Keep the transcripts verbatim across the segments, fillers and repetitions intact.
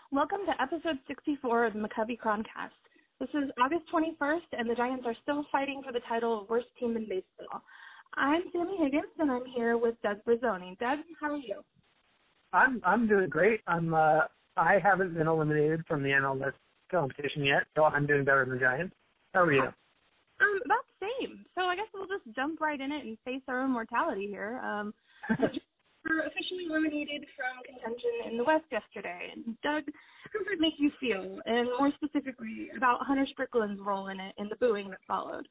Welcome to episode sixty-four of the McCovey Chroncast. This is August twenty-first, and the Giants are still fighting for the title of worst team in baseball. I'm Sammy Higgins, and I'm here with Doug Brazzoni. Doug, how are you? I'm I'm doing great. I'm uh I haven't been eliminated from the N L West competition yet, so I'm doing better than the Giants. How are you? Um, about the same. So I guess we'll just jump right in it and face our own mortality here. Um, we're officially eliminated from contention in the West yesterday. And Doug, how does it make you feel? And more specifically, about Hunter Strickland's role in it and the booing that followed.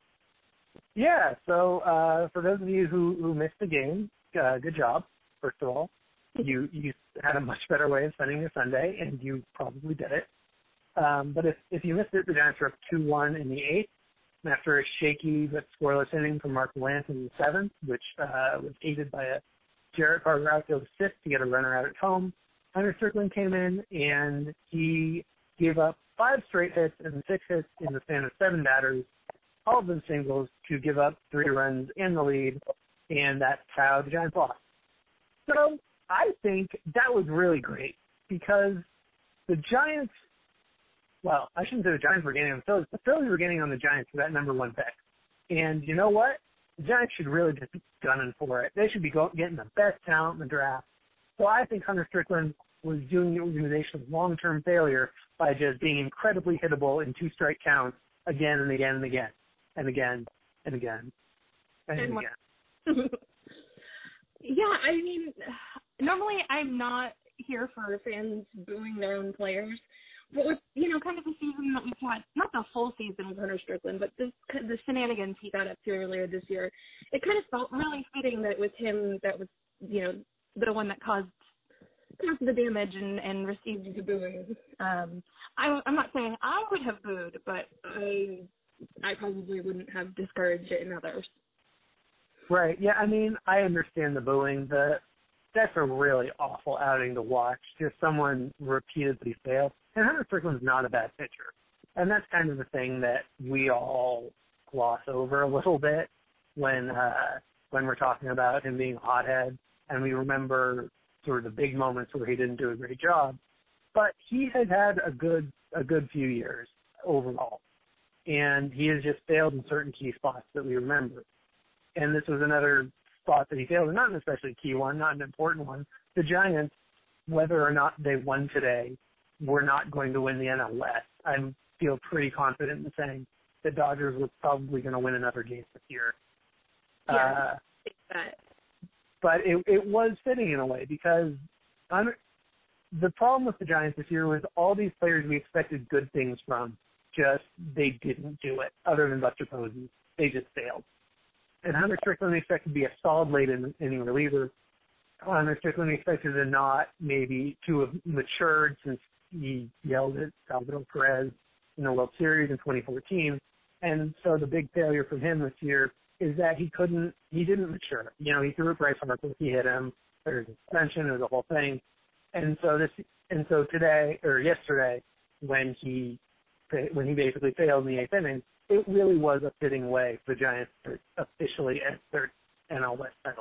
Yeah. So uh, for those of you who, who missed the game, uh, good job. First of all, you you had a much better way of spending your Sunday, and you probably did it. Um, but if if you missed it, the Giants were up two one in the eighth. And after a shaky but scoreless inning from Mark Lance in the seventh, which uh, was aided by a Jarrett Carter outfield assist to get a runner out at home, Hunter Strickland came in and he gave up five straight hits and six hits in the span of seven batters, all of them singles, to give up three runs in the lead, and that's how the Giants lost. So I think that was really great because the Giants, well, I shouldn't say the Giants were gaining on the Phillies. The Phillies were gaining on the Giants for that number one pick. And you know what? The Giants should really just be gunning for it. They should be go- getting the best talent in the draft. So I think Hunter Strickland was doing the organization's long-term failure by just being incredibly hittable in two-strike counts again and again and again and again and again and, and again. Yeah, I mean, normally I'm not here for fans booing their own players. But with, you know, kind of the season that we've had, not the full season with Hunter Strickland, but this, the shenanigans he got up to earlier this year, it kind of felt really fitting that it was him that was, you know, the one that caused, caused the damage and, and received the booing. Um, I, I'm not saying I would have booed, but I, I probably wouldn't have discouraged it in others. Right. Yeah, I mean, I understand the booing. The That's a really awful outing to watch, just someone repeatedly fail. And Hunter Strickland's not a bad pitcher. And that's kind of the thing that we all gloss over a little bit when uh, when we're talking about him being a hothead. And we remember sort of the big moments where he didn't do a great job. But he has had a good a good few years overall. And he has just failed in certain key spots that we remember. And this was another spot that he failed, and not an especially key one, not an important one. The Giants, whether or not they won today, were not going to win the N L West. I feel pretty confident in saying the Dodgers were probably going to win another game this year. Yeah, uh, but it, it was fitting in a way because I'm, the problem with the Giants this year was all these players we expected good things from, just they didn't do it, other than Buster Posey. They just failed. And Hunter Strickland expected to be a solid late inning reliever. Hunter Strickland expected to not maybe to have matured since he yelled at Salvador Perez in the World Series in twenty fourteen. And so the big failure from him this year is that he couldn't, he didn't mature. You know, he threw at Bryce Harper, he hit him, there was a suspension, there was a whole thing. And so this, and so today, or yesterday, when he, when he basically failed in the eighth inning, it really was a fitting way for the Giants to officially end their N L West title.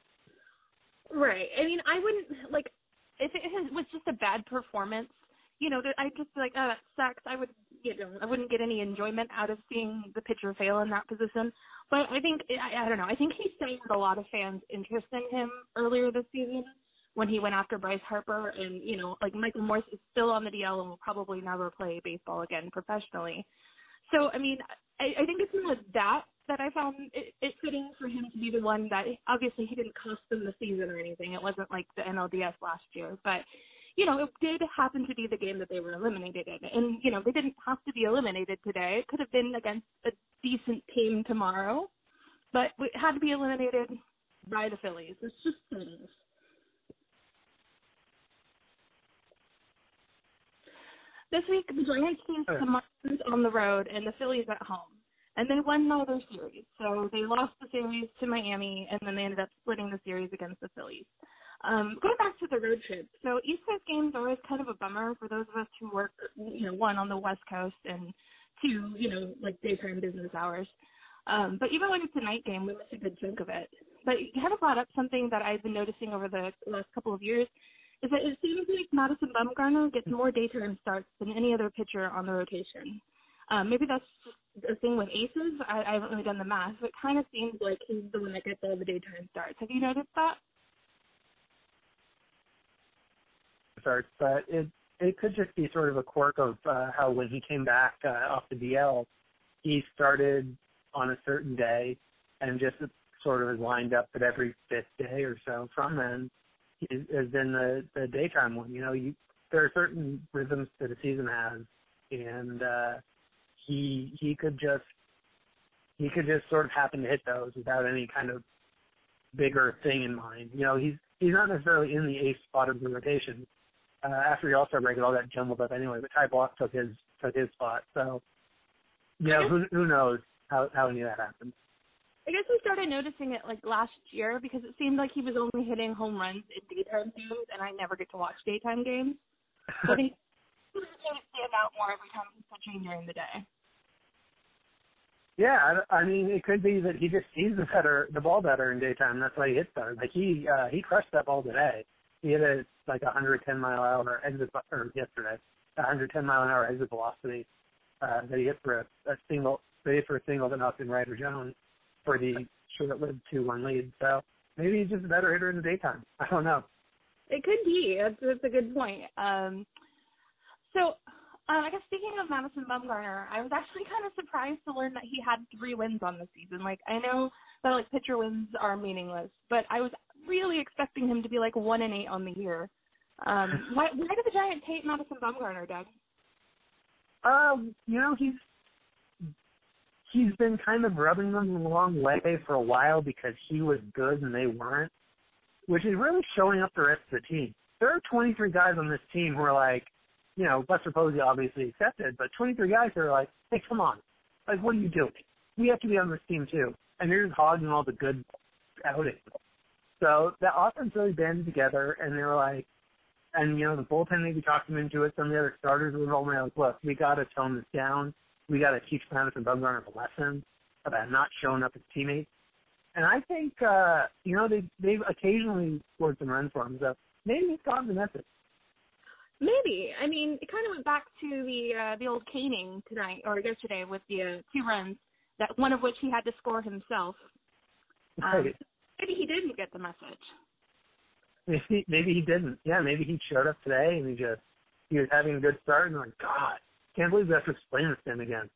Right. I mean, I wouldn't, like, if it was just a bad performance, you know, I'd just be like, oh, that sucks. I would, you know, I wouldn't get any enjoyment out of seeing the pitcher fail in that position. But I think, I, I don't know, I think he saved a lot of fans' interest in him earlier this season when he went after Bryce Harper. And, you know, like Michael Morse is still on the D L and will probably never play baseball again professionally. So, I mean, I, I think it's more that that I found it, it fitting for him to be the one that, obviously he didn't cost them the season or anything. It wasn't like the N L D S last year. But, you know, it did happen to be the game that they were eliminated in. And, you know, they didn't have to be eliminated today. It could have been against a decent team tomorrow. But it had to be eliminated by the Phillies. It's just things. This week, the Giants faced the Marlins on the road and the Phillies at home. And they won all their series. So they lost the series to Miami, and then they ended up splitting the series against the Phillies. Um, going back to the road trip, so East Coast games are always kind of a bummer for those of us who work, you know, one, on the West Coast, and two, you know, like daytime business hours. Um, but even when it's a night game, we miss a good chunk of it. But you kind of brought up something that I've been noticing over the last couple of years. is that it seems like Madison Bumgarner gets more daytime starts than any other pitcher on the rotation. Um, maybe that's just a thing with aces. I, I haven't really done the math, but it kind of seems like he's the one that gets all the daytime starts. Have you noticed that? Starts, but it it could just be sort of a quirk of uh, how when he came back uh, off the D L, he started on a certain day and just sort of is lined up at every fifth day or so from then is, has been the, the daytime one. You know, you, there are certain rhythms that a season has, and uh, he he could just he could just sort of happen to hit those without any kind of bigger thing in mind. You know, he's he's not necessarily in the eighth spot of the rotation. Uh, after the All-Star break, it all got jumbled up anyway, but Ty Block took his took his spot. So, you know, who who knows how, how any of that happens. I guess we started noticing it like last year because it seemed like he was only hitting home runs in daytime games, and I never get to watch daytime games. So I think he's going to stand out more every time he's pitching during the day. Yeah, I, I mean, it could be that he just sees the better, the ball better in daytime. That's why he hits better. Like he uh, he crushed that ball today. He hit a like one hundred ten mile an hour exit, or yesterday, one hundred ten mile an hour exit velocity uh, that he hit for a, a single, that he hit for a single that knocked in Ryder Jones for the short-lived two one lead. So maybe he's just a better hitter in the daytime. I don't know. It could be. That's, that's a good point. Um, so uh, I guess speaking of Madison Bumgarner, I was actually kind of surprised to learn that he had three wins on the season. Like, I know that like pitcher wins are meaningless, but I was really expecting him to be like one and eight on the year. Um, why, why did the Giants hate Madison Bumgarner, Doug? Um, you know, he's he's been kind of rubbing them the wrong way for a while because he was good and they weren't, which is really showing up the rest of the team. There are twenty-three guys on this team who are like, you know, Buster Posey obviously accepted, but twenty-three guys who are like, hey, come on. Like, what are you doing? We have to be on this team too. And they're just hogging all the good outings. So the offense really banded together, and they were like, and, you know, the bullpen maybe talked them into it. Some of the other starters were all like, look, we got to tone this down. We got to teach Madison Bumgarner a lesson about not showing up as teammates. And I think, uh, you know, they, they've occasionally scored some runs for him. So maybe he's gotten the message. Maybe. I mean, it kind of went back to the uh, the old caning tonight or yesterday with the uh, two runs, that one of which he had to score himself. Um, Right. Maybe he didn't get the message. Maybe, maybe he didn't. Yeah, maybe he showed up today and he just, he was having a good start and like, God, can't believe we have to explain this to him again.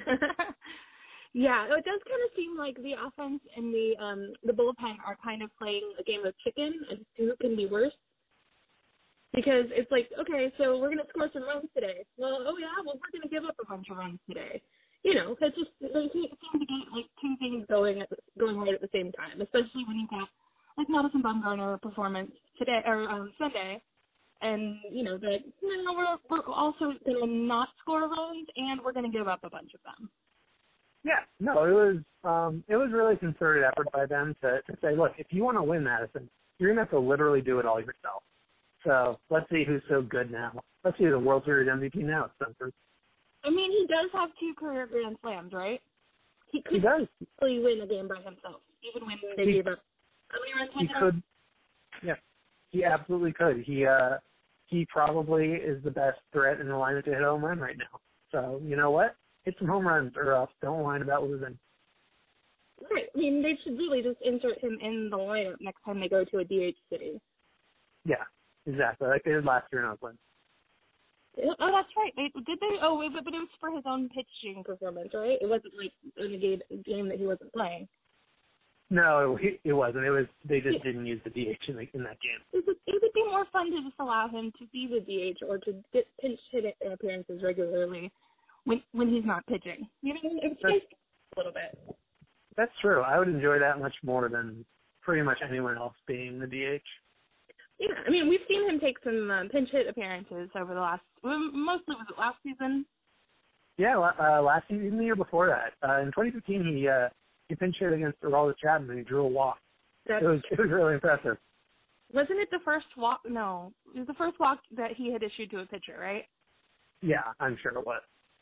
Yeah, it does kind of seem like the offense and the um, the bullpen are kind of playing a game of chicken and who can be worse. Because it's like, okay, so we're going to score some runs today. Well, oh yeah, well, we're going to give up a bunch of runs today. You know, it's just, they seem to get like two things going at the, going right at the same time, especially when you've got like Madison Bumgarner performance today or um, Sunday, and you know that you know, we're we're also going to not score runs and we're going to give up a bunch of them. Yeah, no, it was um, it was really concerted effort by them to, to say, look, if you want to win Madison, you're going to have to literally do it all yourself. So let's see who's so good now. Let's see who the World Series M V P now, Spencer. I mean, he does have two career Grand Slams, right? He could He does. really win a game by himself, even when they He, gave up. How many runs he was could. Yeah, he absolutely could. He uh, he probably is the best threat in the lineup to hit a home run right now. So you know what? Hit some home runs or else don't whine about losing. Right. I mean, they should really just insert him in the lineup next time they go to a D H city. Yeah, exactly. Like they did last year in Oakland. Oh, that's right. They, did they? Oh, wait, but, but it was for his own pitching performance, right? It wasn't like in a game, game that he wasn't playing. No, it, it wasn't. It was they just yeah. didn't use the D H in, the, in that game. It would, it would be more fun to just allow him to be the D H or to get pinch hit appearances regularly when when he's not pitching. You know, it's just a little bit. That's true. I would enjoy that much more than pretty much anyone else being the D H. Yeah, I mean, we've seen him take some um, pinch hit appearances over the last, well, mostly was it last season? Yeah, uh, last season, the year before that. Uh, in twenty fifteen, he uh, he pinch hit against Aroldis Chapman and he drew a walk. That's, it was it was really impressive. Wasn't it the first walk? No, it was the first walk that he had issued to a pitcher, right? Yeah, I'm sure it was.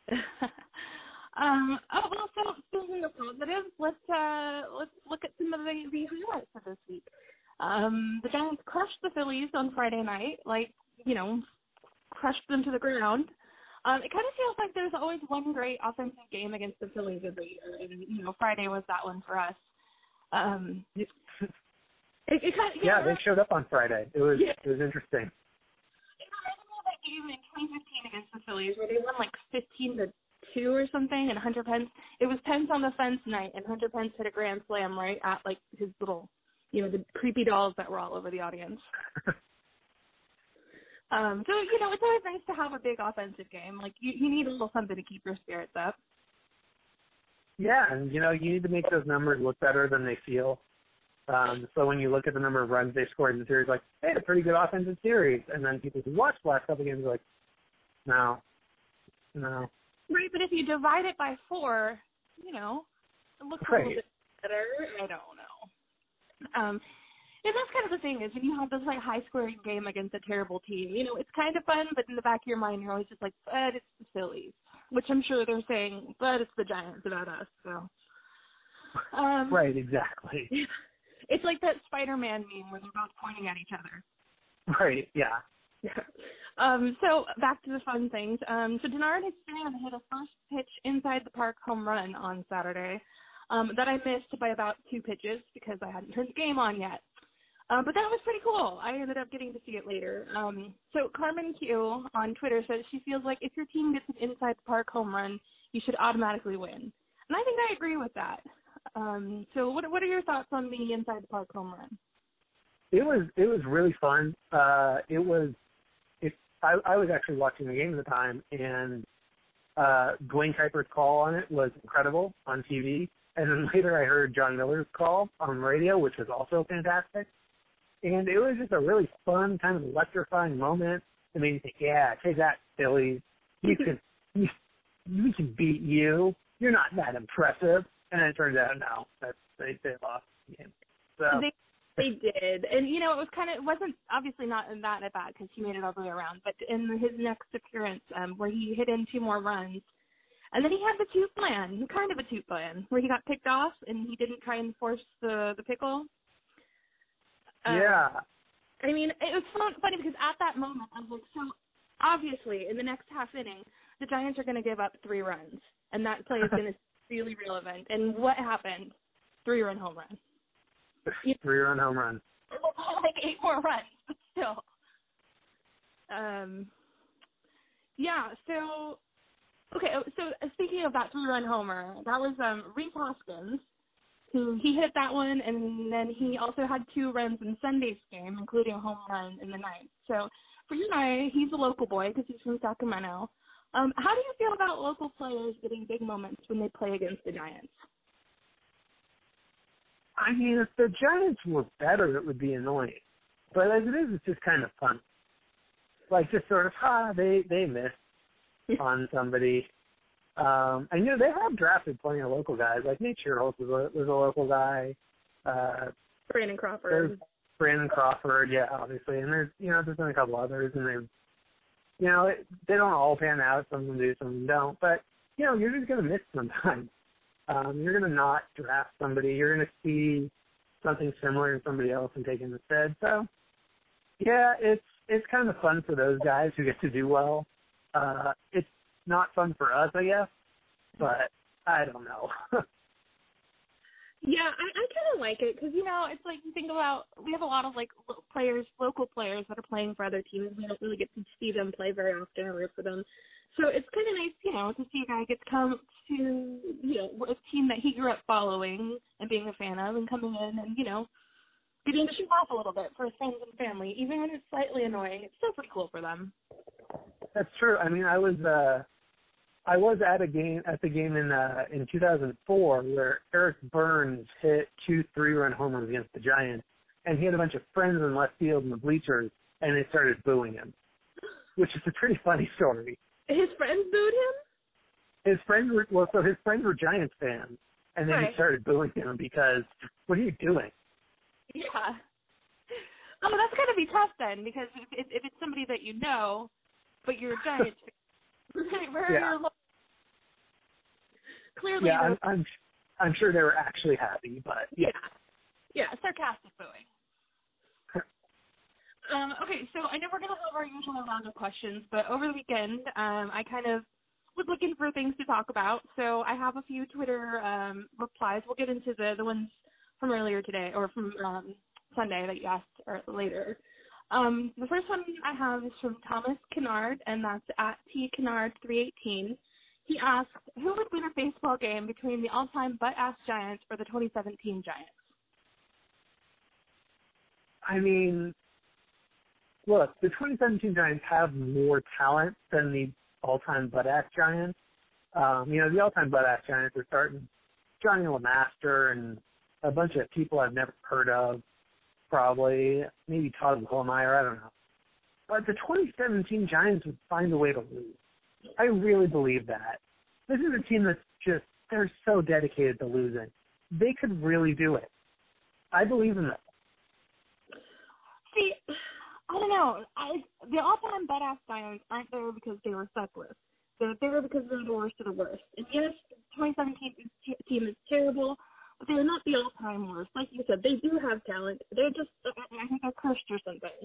um, oh well, so speaking of positives, let's uh, let's look at some of the, the highlights of this week. Um, the Giants crushed the Phillies on Friday night, like, you know, crushed them to the ground. Um, it kind of feels like there's always one great offensive game against the Phillies every year, and, you know, Friday was that one for us. Um, it, it kind of, yeah, know, they showed up on Friday. It was yeah. it was interesting. It reminded me of that game in twenty fifteen against the Phillies where they won like fifteen to two or something, and Hunter Pence, it was Pence on the fence night, and Hunter Pence hit a grand slam right at like his little, you know, the creepy dolls that were all over the audience. um, so, you know, it's always nice to have a big offensive game. Like, you, you need a little something to keep your spirits up. Yeah, and, you know, you need to make those numbers look better than they feel. Um, so when you look at the number of runs they scored in the series, like, hey, a pretty good offensive series. And then people who watch the last couple games are like, no, no. Right, but if you divide it by four, you know, it looks a right. little bit better. I don't know. Um, and that's kind of the thing is when you have this, like, high-scoring game against a terrible team, you know, it's kind of fun, but in the back of your mind, you're always just like, but it's the Phillies, which I'm sure they're saying, but it's the Giants about us, so. Um, right, exactly. It's like that Spider-Man meme where they're both pointing at each other. Right, yeah. Yeah. Um, so back to the fun things. Um, so Denard Strand hit a first pitch inside the park home run on Saturday um, that I missed by about two pitches because I hadn't turned the game on yet. Uh, but that was pretty cool. I ended up getting to see it later. Um, so Carmen Q on Twitter says she feels like if your team gets an inside the park home run, you should automatically win. And I think I agree with that. Um, so what what are your thoughts on the inside the park home run? It was it was really fun. Uh, it was it. I, I was actually watching the game at the time, and uh, Dwayne Kuiper's call on it was incredible on T V. And then later I heard John Miller's call on the radio, which was also fantastic. And it was just a really fun, kind of electrifying moment. I mean, you think, yeah, take that, Phillies. You can, you, we can beat you. You're not that impressive. And then it turns out, no, that they they lost the game. So they they did, and you know, it was kind of it wasn't obviously not in that at bat because he made it all the way around. But in his next appearance, um, where he hit in two more runs, and then he had the two plan, kind of a two plan, where he got picked off and he didn't try and force the the pickle. Um, yeah. I mean, it was fun, funny because at that moment, I was like, so obviously in the next half inning, the Giants are going to give up three runs, and that play is going to be really relevant. And what happened? Three-run home run. You know, Three-run home run. like eight more runs, but still. Um, yeah, so, okay, so speaking of that three-run homer, that was um, Reese Hoskins, who he hit that one, and then he also had two runs in Sunday's game, including a home run in the ninth. So for you and I, he's a local boy because he's from Sacramento. Um, how do you feel about local players getting big moments when they play against the Giants? I mean, if the Giants were better, it would be annoying. But as it is, it's just kind of fun. Like, just sort of, ah, they, they missed on somebody. Um, and, you know, they have drafted plenty of local guys. Like, Nate Sherholtz was a, was a local guy. Uh, Brandon Crawford. There's Brandon Crawford, yeah, obviously. And there's, you know, there's been a couple others, and they've, you know, it, they don't all pan out. Some of them do, some of them don't. But, you know, you're just going to miss sometimes. Um, you're going to not draft somebody. You're going to see something similar in somebody else and take it instead. So, yeah, it's it's kind of fun for those guys who get to do well. Uh, it's not fun for us, I guess, but I don't know. Yeah, I, I kind of like it because, you know, it's like you think about, we have a lot of, like, lo- players, local players that are playing for other teams. We don't really get to see them play very often or root for them. So it's kind of nice, you know, to see a guy get to come to, you know, a team that he grew up following and being a fan of and coming in and, you know, getting to show off a little bit for his friends and family. Even when it's slightly annoying, it's still pretty cool for them. That's true. I mean, I was uh, I was at a game at the game in uh, in two thousand four where Eric Burns hit two three-run homers against the Giants, and he had a bunch of friends in left field in the bleachers, and they started booing him, which is a pretty funny story. His friends booed him? His friends were well, so his friends were Giants fans, and then right. he started booing him because, what are you doing? Yeah. Oh, that's got to be tough then, because if, if, if it's somebody that you know, but you're a Giants fan, where yeah. are your clearly yeah, I'm, those, I'm I'm sure they were actually happy, but yeah. yeah, yeah, sarcastic booing. Um, okay, so I know we're going to have our usual round of questions, but over the weekend, um, I kind of was looking for things to talk about. So I have a few Twitter um, replies. We'll get into the, the ones from earlier today, or from um, Sunday that you asked or later. Um, the first one I have is from Thomas Kennard, and that's at T Kennard three eighteen. He asked, who would win a baseball game between the all-time butt-ass Giants or the twenty seventeen Giants? I mean, look, the twenty seventeen Giants have more talent than the all-time butt-ass Giants. Um, you know, the all-time butt-ass Giants are starting Johnny LeMaster and a bunch of people I've never heard of, probably, maybe Todd Hohlmeier, I don't know. But the twenty seventeen Giants would find a way to lose. I really believe that. This is a team that's just, they're so dedicated to losing. They could really do it. I believe in them. See, I don't know. I, the all-time butt-ass Giants aren't there because they were suckless. They're there because they're the worst of the worst. And yes, the twenty seventeen team is terrible, but they're not the all-time worst. Like you said, they do have talent. They're just, I think they're cursed or something.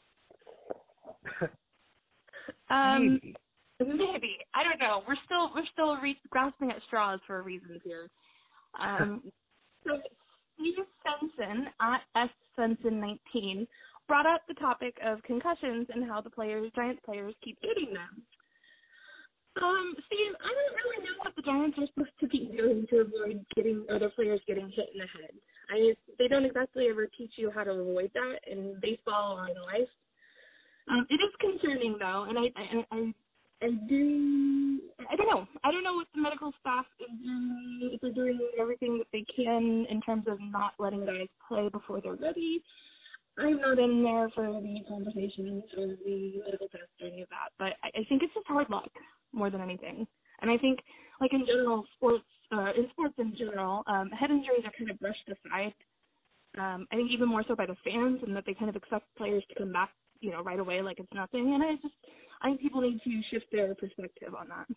um, Maybe. Maybe. I don't know. We're still we're still re- grasping at straws for reasons here. Um, so Steve Svensson at S Svensson nineteen brought up the topic of concussions and how the players, Giants players, keep getting them. Um, Steve, I don't really know what the Giants are supposed to be doing to avoid getting other players getting hit in the head. I mean, they don't exactly ever teach you how to avoid that in baseball or in life. Um, it is concerning though, and I, I, I, I do, I don't know. I don't know what the medical staff is doing, if they're doing everything that they can in terms of not letting guys play before they're ready. I'm not in there for the conversations or the medical tests or any of that, but I, I think it's just hard luck more than anything. And I think, like in general, sports, uh, in sports in general, um, head injuries are kind of brushed aside. Um, I think even more so by the fans, and that they kind of expect players to come back, you know, right away like it's nothing. And I just, I think people need to shift their perspective on that.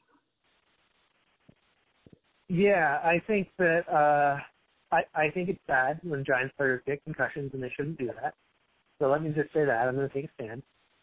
Yeah, I think that uh, I, I think it's bad when Giants players get concussions, and they shouldn't do that. So let me just say that. I'm going to take a stand.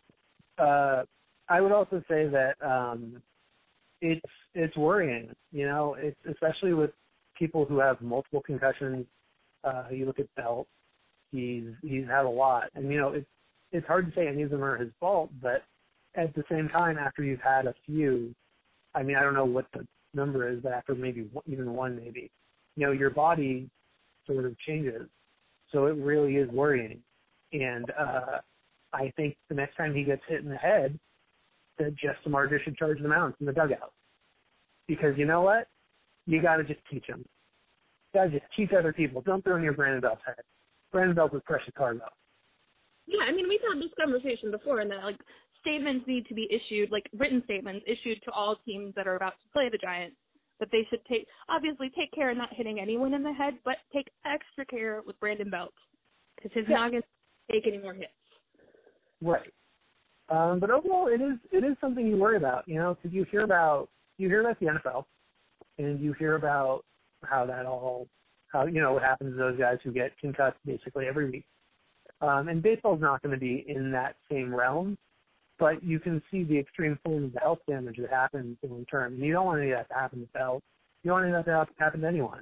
Uh, I would also say that um, it's it's worrying. You know, it's especially with people who have multiple concussions. Uh, you look at Belt; he's he's had a lot, and you know it's it's hard to say any of them are his fault. But at the same time, after you've had a few, I mean, I don't know what the number is, but after maybe one, even one, maybe, you know, your body sort of changes. So it really is worrying. And uh, I think the next time he gets hit in the head, that Jeff Samardzija should charge the mound from the dugout. Because you know what? You got to just teach him. You got to just teach other people. Don't throw in your Brandon Belt's head. Brandon Belt is precious cargo. Yeah, I mean, we've had this conversation before, and that, like, statements need to be issued, like written statements issued to all teams that are about to play the Giants, that they should take, obviously take care of not hitting anyone in the head, but take extra care with Brandon Belt, because he's Yeah. not going to take any more hits. Right. Um, but overall, it is it is something you worry about, you know, because you hear about you hear about the N F L, and you hear about how that all, how you know what happens to those guys who get concussed basically every week. Um, and baseball's not going to be in that same realm, but you can see the extreme form of the health damage that happens in return. And you don't want any of that to happen to Bell. You don't want any of that to happen to anyone.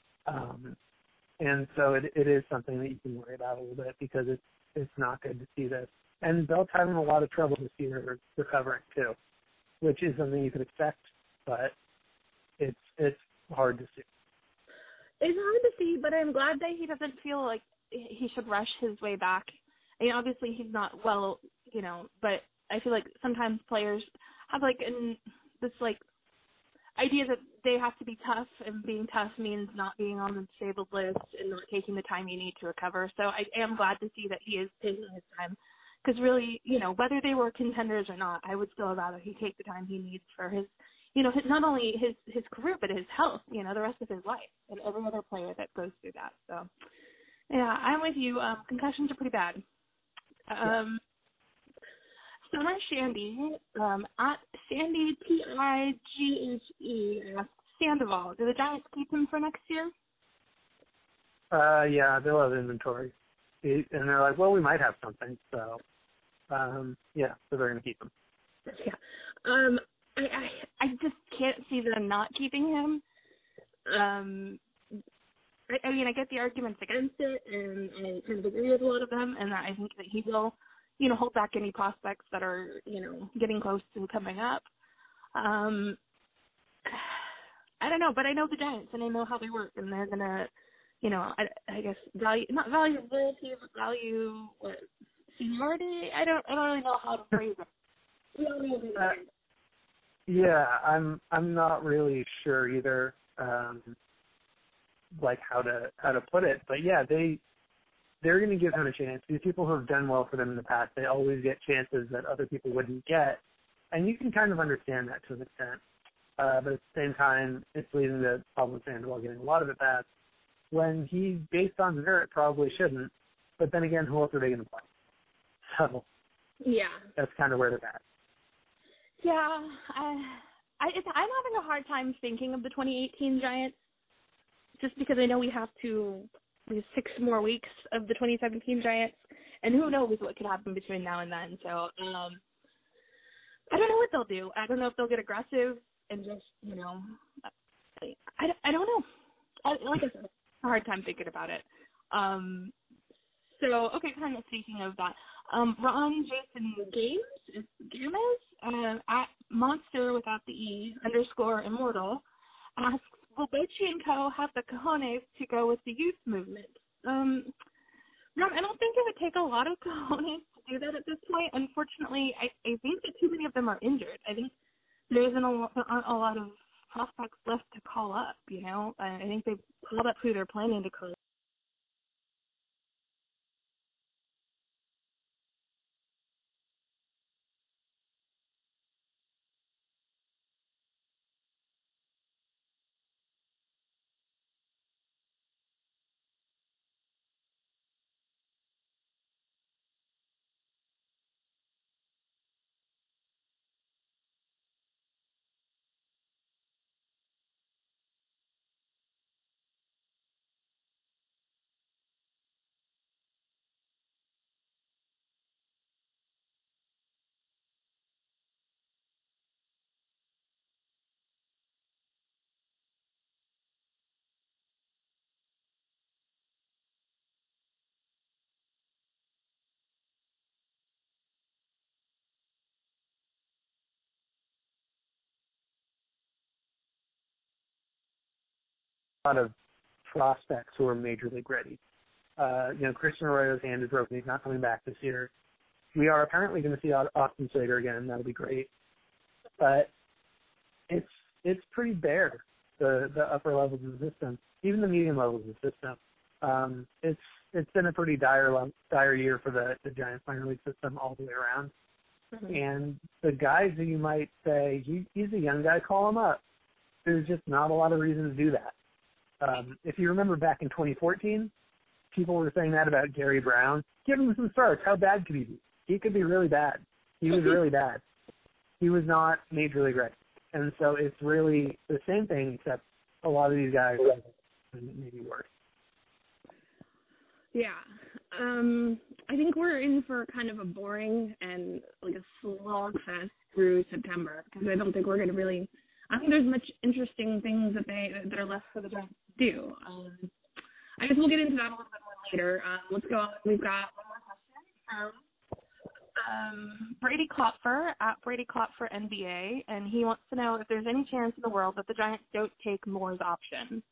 Um, and so it, it is something that you can worry about a little bit because it's it's not good to see this. And Bell's having a lot of trouble this year recovering too, which is something you could expect, but it's it's hard to see. It's hard to see, but I'm glad that he doesn't feel like he should rush his way back. I mean, obviously he's not well, you know, but I feel like sometimes players have like an, this like idea that they have to be tough, and being tough means not being on the disabled list and not taking the time you need to recover. So I am glad to see that he is taking his time, because really, you know, whether they were contenders or not, I would still rather he take the time he needs for his, you know, his, not only his, his career, but his health, you know, the rest of his life, and every other player that goes through that. So, yeah, I'm with you. Um, concussions are pretty bad. Um, Summer Shandy, um, at Shandy T I G H E, asks Sandoval, do the Giants keep him for next year? Uh, yeah, they'll have inventory. It, and they're like, well, we might have something, so Um, yeah, so they're going to keep him. Yeah. Um, I, I I just can't see them not keeping him. Um, I, I mean, I get the arguments against it, and I kind of agree with a lot of them, and I think that he will, you know, hold back any prospects that are, you know, getting close to coming up. Um, I don't know, but I know the Giants, and I know how they work, and they're gonna, you know, I, I guess value not value loyalty, but value what seniority. I don't, I don't really know how to phrase it. We don't know the Uh, yeah, I'm I'm not really sure either, um, like how to how to put it, but yeah, they they're going to give him a chance. These people who have done well for them in the past, they always get chances that other people wouldn't get, and you can kind of understand that to an extent. Uh, but at the same time, it's leading to Pablo Sandoval getting a lot of it back when he, based on merit, probably shouldn't. But then again, who else are they going to play? So yeah, that's kind of where they're at. yeah. I, I, it's, I'm having a hard time thinking of the twenty eighteen Giants, just because I know we have to. We have six more weeks of the twenty seventeen Giants, and who knows what could happen between now and then. So um, I don't know what they'll do. I don't know if they'll get aggressive and just, you know, I, I, I don't know. I, like I said, a hard time thinking about it. Um, so, okay, kind of speaking of that, um, Ron Jason Games, Games, uh, at Monster without the E, underscore Immortal, asks, will Bochy and Co. have the cojones to go with the youth movement? Um, Ron, I don't think it would take a lot of cojones to do that at this point. Unfortunately, I, I think that too many of them are injured. I think there isn't a, a lot of prospects left to call up, you know. I think they've called up who they're planning to call up. A lot of prospects who are major league ready. Uh, you know, Christian Arroyo's hand is broken. He's not coming back this year. We are apparently going to see Austin Slater again. That'll be great. But it's it's pretty bare, the, the upper levels of the system, even the medium levels of the system. Um, it's it's been a pretty dire dire year for the, the Giants minor league system all the way around. Mm-hmm. And the guys who you might say, he, he's a young guy, call him up. There's just not a lot of reason to do that. Um, if you remember back in twenty fourteen, people were saying that about Gary Brown. Give him some starts. How bad could he be? He could be really bad. He was really bad. He was not major league ready. And so it's really the same thing, except a lot of these guys maybe worse. Yeah. Um, I think we're in for kind of a boring and like a slog fest through September, because I don't think we're going to really – I don't think there's much interesting things that they that are left for the Giants to do. Um, I guess we'll get into that a little bit more later. Um, let's go on. We've got one more question. Um, Um, Brady Klopfer at Brady Klopfer N B A, and he wants to know if there's any chance in the world that the Giants don't take Moore's option.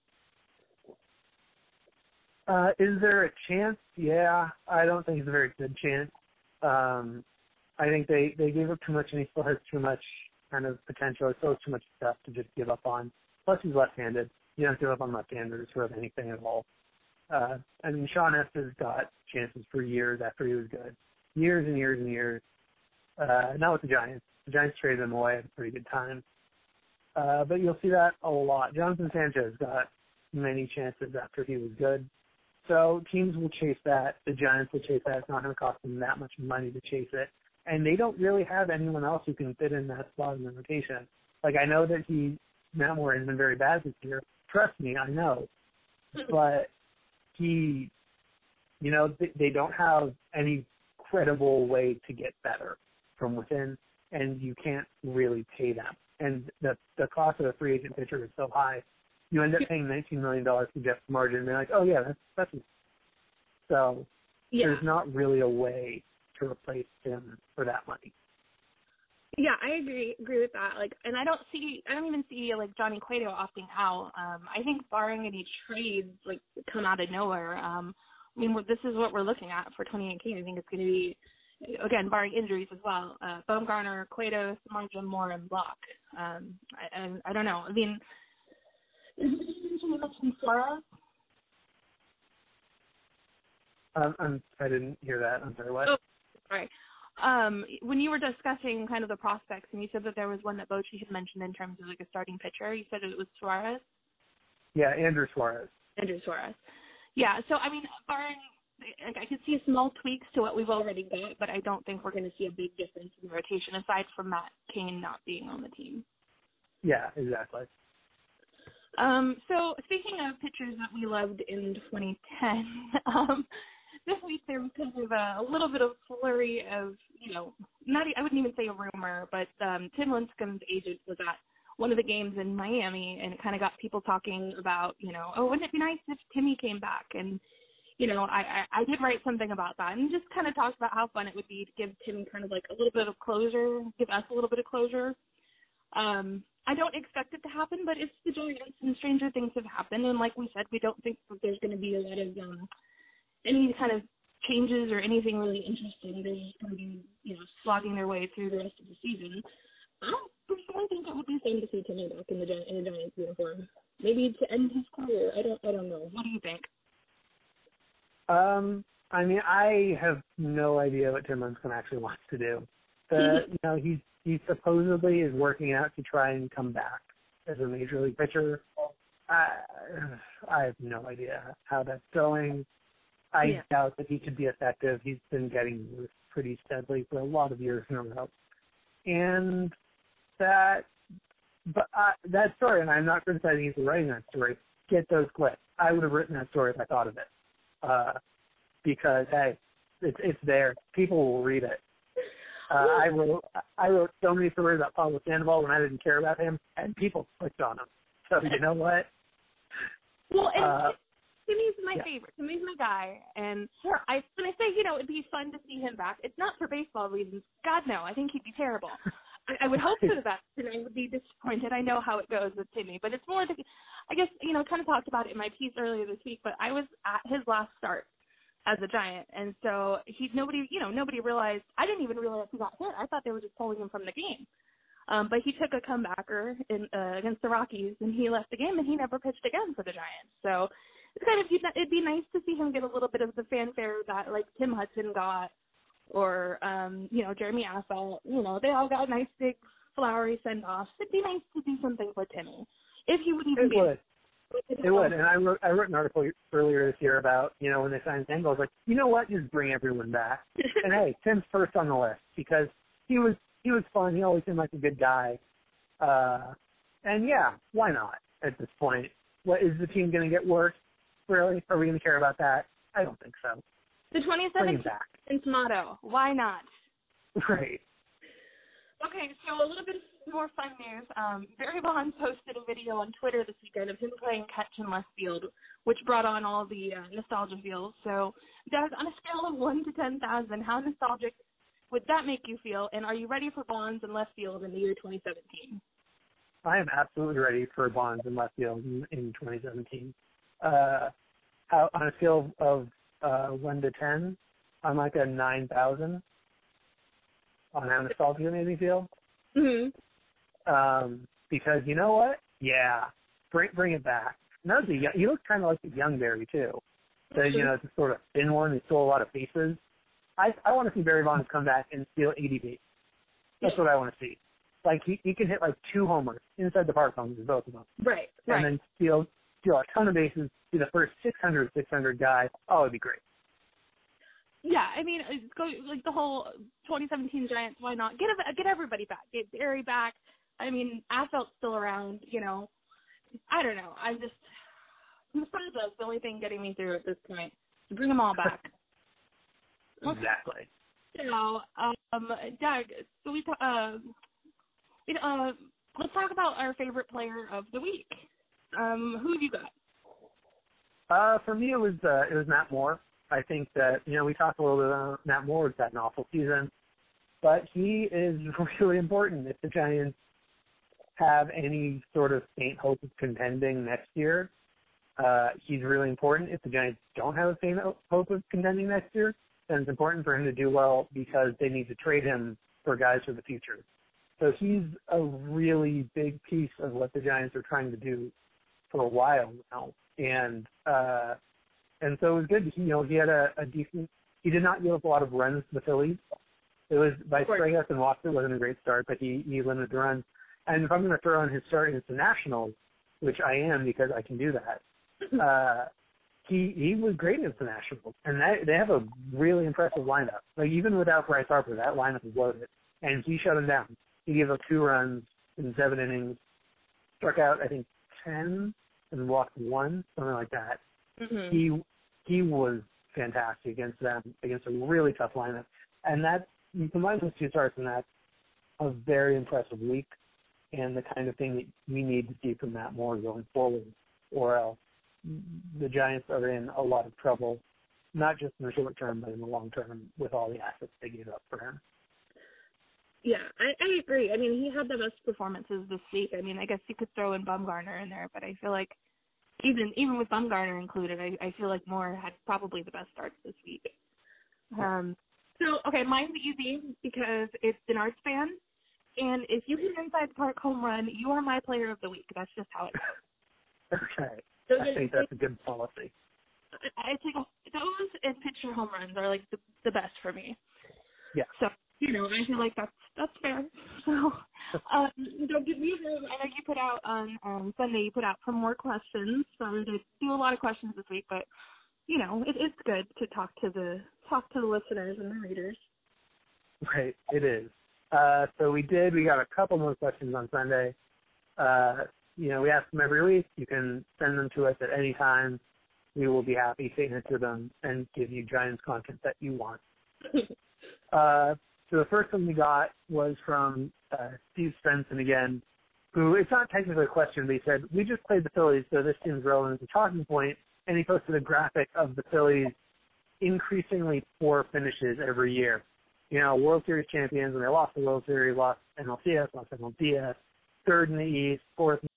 Uh, is there a chance? Yeah, I don't think it's a very good chance. Um, I think they, they gave up too much, and he still has too much kind of potential. He still has too much stuff to just give up on. Plus, he's left-handed. You don't give up on left-handers for anything at all. Uh, I mean, Sean Estes got chances for years after he was good. Years and years and years. Uh, not with the Giants. The Giants traded him away at a pretty good time. Uh, but you'll see that a lot. Jonathan Sanchez got many chances after he was good. So teams will chase that. The Giants will chase that. It's not going to cost them that much money to chase it. And they don't really have anyone else who can fit in that spot in the rotation. Like, I know that he, Matt Moore has been very bad this year. Trust me, I know. But he, you know, they, they don't have any credible way to get better from within, and you can't really pay them. And the the cost of a free agent pitcher is so high, you end up paying nineteen million dollars for Jeff Martin, and they're like, oh, yeah, that's, that's so Yeah. there's not really a way to replace him for that money. Yeah, I agree agree with that. Like, and I don't see, I don't even see like Johnny Cueto opting out. Um, I think barring any trades like come out of nowhere, um, I mean, we're, this is what we're looking at for twenty eighteen. I think it's going to be, again, barring injuries as well. Uh, Bumgarner, Cueto, Samardzija, Moore, and Block. Um, I, I, I don't know. I mean, is it mentioned Suarez? Um, I'm, I didn't hear that. I'm sorry, what? Oh, sorry. Um, when you were discussing kind of the prospects, and you said that there was one that Bochy had mentioned in terms of like a starting pitcher, you said it was Suarez? Yeah, Andrew Suarez. Andrew Suarez. Yeah, so, I mean, barring, I could see small tweaks to what we've already got, but I don't think we're going to see a big difference in the rotation, aside from Matt Cain not being on the team. Yeah, exactly. Um, so, speaking of pitchers that we loved in twenty ten, um, this week there was kind of a, a little bit of flurry of, you know, not I wouldn't even say a rumor, but um, Tim Lincecum's agent was at one of the games in Miami, and it kind of got people talking about, you know, oh, wouldn't it be nice if Timmy came back? And, you know, I, I, I did write something about that and just kind of talked about how fun it would be to give Timmy kind of like a little bit of closure, give us a little bit of closure. Um, I don't expect it to happen, but it's the Giants, and stranger things have happened. And like we said, we don't think that there's going to be a lot of um, any kind of changes or anything really interesting. They're just going to be, you know, slogging their way through the rest of the season. I personally think it would be fun to see Timmy back in the Gi- in a Giants uniform. Maybe to end his career. I don't. I don't know. What do you think? Um, I mean, I have no idea what Tim Lincecum actually wants to do. The, you know, he he supposedly is working out to try and come back as a major league pitcher. I I have no idea how that's going. I Yeah. doubt that he could be effective. He's been getting used pretty steadily for a lot of years in a row. And that, but uh, that story, and I'm not criticizing you for writing that story, get those clicks. I would have written that story if I thought of it. Uh, because, hey, it's, it's there. People will read it. Uh, I wrote I wrote so many stories about Pablo Sandoval when I didn't care about him, and people clicked on him. So you know what? Well, and Uh, Timmy's my yeah. favorite. Timmy's my guy, and Sure. I when I say, you know, it'd be fun to see him back, it's not for baseball reasons. God, no. I think he'd be terrible. I, I would hope for the best, and I would be disappointed. I know how it goes with Timmy, but it's more to, I guess, you know, kind of talked about it in my piece earlier this week, but I was at his last start as a Giant, and so he nobody, you know, nobody realized, I didn't even realize he got hit. I thought they were just pulling him from the game. Um, but he took a comebacker in, uh, against the Rockies, and he left the game, and he never pitched again for the Giants. So it's kind of, it'd be nice to see him get a little bit of the fanfare that, like, Tim Hudson got, or, um, you know, Jeremy Affeldt. You know, they all got nice, big, flowery send-offs. It'd be nice to do something for Timmy, if he would even It be. would. It would. And I wrote, I wrote an article earlier this year about, you know, when they signed Sandoval, I was like, you know what, just bring everyone back. And, hey, Tim's first on the list because he was he was fun. He always seemed like a good guy. Uh, and, yeah, why not at this point? What, is the team going to get worse? Really? Are we going to care about that? I don't think so. The twenty seventeen motto, why not? Right. Okay, so a little bit more fun news. Um, Barry Bonds posted a video on Twitter this weekend of him playing catch in left field, which brought on all the uh, nostalgia feels. So, Doug, on a scale of one to ten thousand, how nostalgic would that make you feel? And are you ready for Bonds in left field in the year twenty seventeen? I am absolutely ready for Bonds in left field in, in twenty seventeen. Uh, how, on a scale of uh, one to ten, I'm like a nine thousand on how nostalgia made me feel. Mm-hmm. Um, because you know what? Yeah, bring bring it back. No, the young, you look kind of like the young Barry too. The you know, the sort of thin one who stole a lot of bases. I I want to see Barry Bonds come back and steal eighty bases. That's what I want to see. Like he he can hit like two homers inside the park homes, both of them. Right. And right. then steal steal a ton of bases. Be the first six hundred six hundred guy. Oh, it'd be great. Yeah, I mean, it's go like the whole twenty seventeen Giants. Why not get ev- get everybody back? Get Barry back. I mean, Affeld's still around. You know, I don't know. I'm just nostalgia is the only thing getting me through at this point. Bring them all back. Exactly. So, um, Doug, so we, ta- uh, we uh, let's talk about our favorite player of the week. Um, who have you got? Uh, for me, it was uh, it was Matt Moore. I think that you know we talked a little bit about Matt Moore. He's had an awful season, but he is really important if the Giants have any sort of faint hope of contending next year. Uh, he's really important. If the Giants don't have a faint hope of contending next year, then it's important for him to do well because they need to trade him for guys for the future. So he's a really big piece of what the Giants are trying to do for a while now. And uh, and so it was good. He, you know, he had a, a decent. He did not give up a lot of runs to the Phillies. It was by strikeouts and walks. It wasn't a great start, but he he limited the runs. And if I'm going to throw in his start against the Nationals, which I am because I can do that, uh, he he was great against the Nationals, and that, they have a really impressive lineup. Like even without Bryce Harper, that lineup is loaded, and he shut him down. He gave up two runs in seven innings, struck out I think ten, and walked one, something like that. Mm-hmm. He he was fantastic against them, against a really tough lineup, and that you combine those two starts, and that's a very impressive week, and the kind of thing that we need to see from Matt Moore going forward, or else the Giants are in a lot of trouble, not just in the short term, but in the long term with all the assets they gave up for him. Yeah, I, I agree. I mean, he had the best performances this week. I mean, I guess you could throw in Bumgarner in there, but I feel like even even with Bumgarner included, I, I feel like Moore had probably the best starts this week. Um, so, okay, mine's easy because it's an Arts fan, and if you hit inside the park home run, you are my player of the week. That's just how it goes. Okay. Those I are, think that's a good policy. I think those and pitcher home runs are like the, the best for me. Yeah. So, you know, I feel like that's that's fair. So, um, don't give me the, I know you put out on um, Sunday, you put out some more questions. So I'm going to do a lot of questions this week, but, you know, it, it's good to talk to the talk to the listeners and the readers. Right, it is. Uh, so we did, we got a couple more questions on Sunday. Uh, you know, we ask them every week. You can send them to us at any time. We will be happy to answer them and give you Giants content that you want. uh, so the first one we got was from uh, Steve Svensson again, who, it's not technically a question, but he said, we just played the Phillies, so this seems relevant as a talking point, and he posted a graphic of the Phillies' increasingly poor finishes every year. You know, World Series champions, and they lost the World Series, lost N L C S, lost N L D S, third in the East, fourth in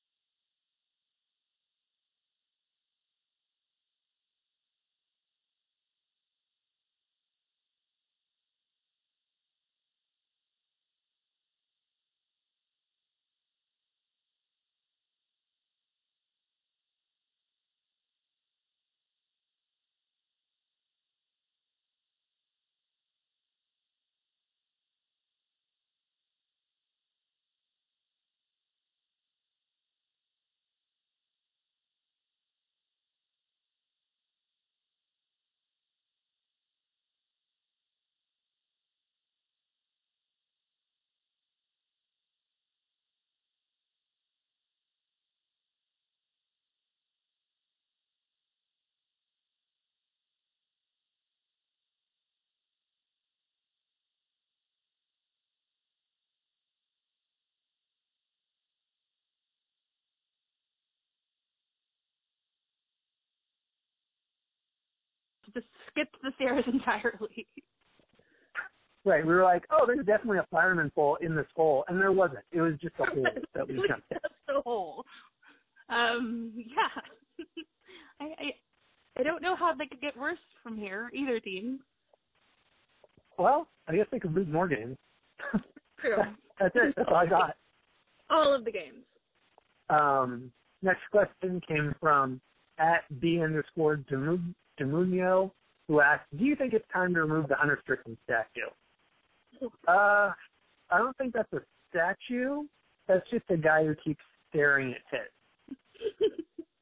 Just skip the stairs entirely. Right, we were like, oh, there's definitely a fireman pole in this hole, and there wasn't. It was just a hole that we jumped in. Just a hole. Um, yeah. I, I I don't know how they could get worse from here, either team. Well, I guess they could lose more games. True. That's it. That's all I got. All of the games. Um, next question came from at B underscore Demunio, who asked, do you think it's time to remove the Hunter Strickland statue? Uh, I don't think that's a statue. That's just a guy who keeps staring at Pitt.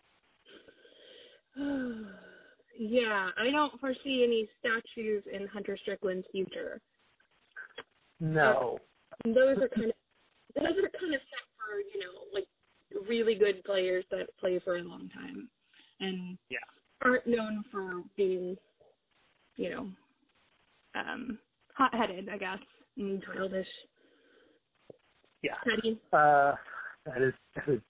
Yeah, I don't foresee any statues in Hunter Strickland's future. No. Uh, those are kind of those are kind of set for, you know, like really good players that play for a long time and yeah. aren't known for being, you know, um, hot-headed, I guess, and childish. Yeah. Petty. Uh, that is, that is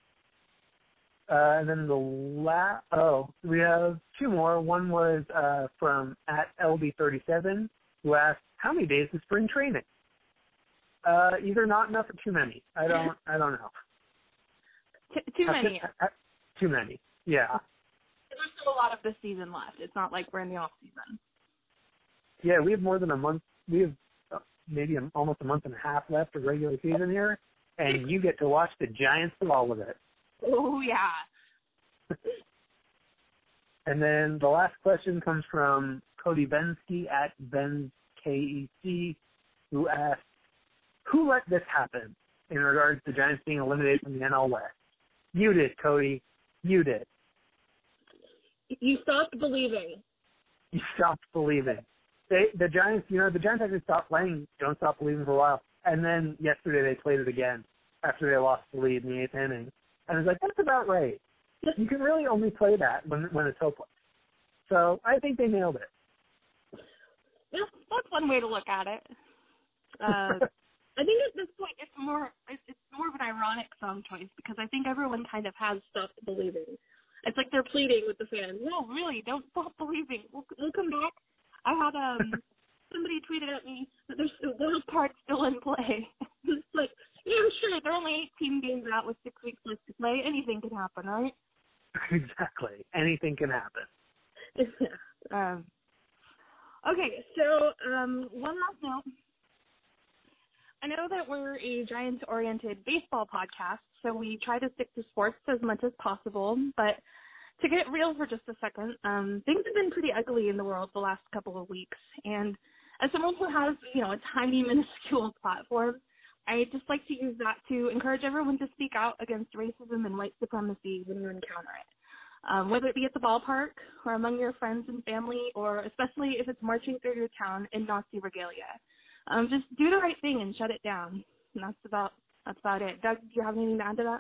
uh, and then the last, oh, we have two more. One was uh, from at L B thirty-seven, who asked, how many days is spring training? Uh, either not enough or too many. I don't, I don't know. T- too many. To, uh, too many, yeah. There's still a lot of the season left. It's not like we're in the off season. Yeah, we have more than a month. We have uh, maybe a, almost a month and a half left of regular season here, and you get to watch the Giants do all of it. Oh, yeah. And then the last question comes from Cody Bensky at Benz K E C, who asked, who let this happen in regards to the Giants being eliminated from the N L West? You did, Cody. You did. You stopped believing. You stopped believing. They, the Giants, you know, the Giants actually stopped playing Don't Stop Believing for a while. And then yesterday they played it again after they lost the lead in the eighth inning. And I was like, that's about right. You can really only play that when when it's hopeless. So I think they nailed it. That's, that's one way to look at it. Uh, I think at this point it's more it's, it's more of an ironic song choice because I think everyone kind of has stopped believing. It's like they're pleading with the fans. No, really, don't stop believing. We'll, we'll come back. I had um somebody tweeted at me that there's those parts still in play. It's like, yeah, sure, they're only eighteen games out with six weeks left to play. Anything can happen, right? Exactly. Anything can happen. um, okay, so um, one last note. I know that we're a Giants-oriented baseball podcast, so we try to stick to sports as much as possible. But to get real for just a second, um, things have been pretty ugly in the world the last couple of weeks. And as someone who has, you know, a tiny, minuscule platform, I'd just like to use that to encourage everyone to speak out against racism and white supremacy when you encounter it. Um, whether it be at the ballpark or among your friends and family, or especially if it's marching through your town in Nazi regalia. Um, just do the right thing and shut it down. And that's about that's about it. Doug, do you have anything to add to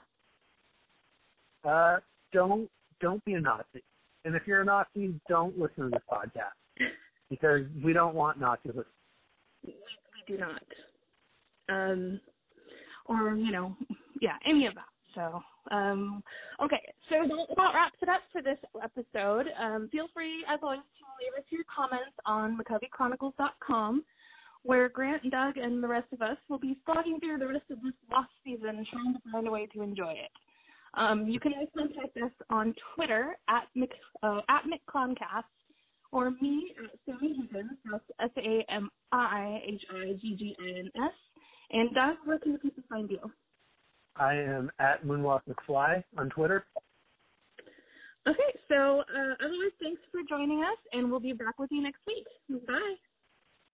that? Uh, don't don't be a Nazi. And if you're a Nazi, don't listen to this podcast because we don't want Nazi listeners. We, we do not. Um, or you know, yeah, any of that. So, um, okay, so that wraps it up for this episode. Um, feel free, as always, to leave us your comments on McCovey Chronicles dot com, where Grant, Doug, and the rest of us will be slogging through the rest of this lost season trying to find a way to enjoy it. Um, you can always contact us on Twitter at, Mc, uh, at McCloncast, or me at Sammy Higgins, that's S A M I H I G G I N S. And Doug, where can the people find you? I am at Moonwalk McFly on Twitter. Okay, so uh, as always, thanks for joining us, and we'll be back with you next week. Bye.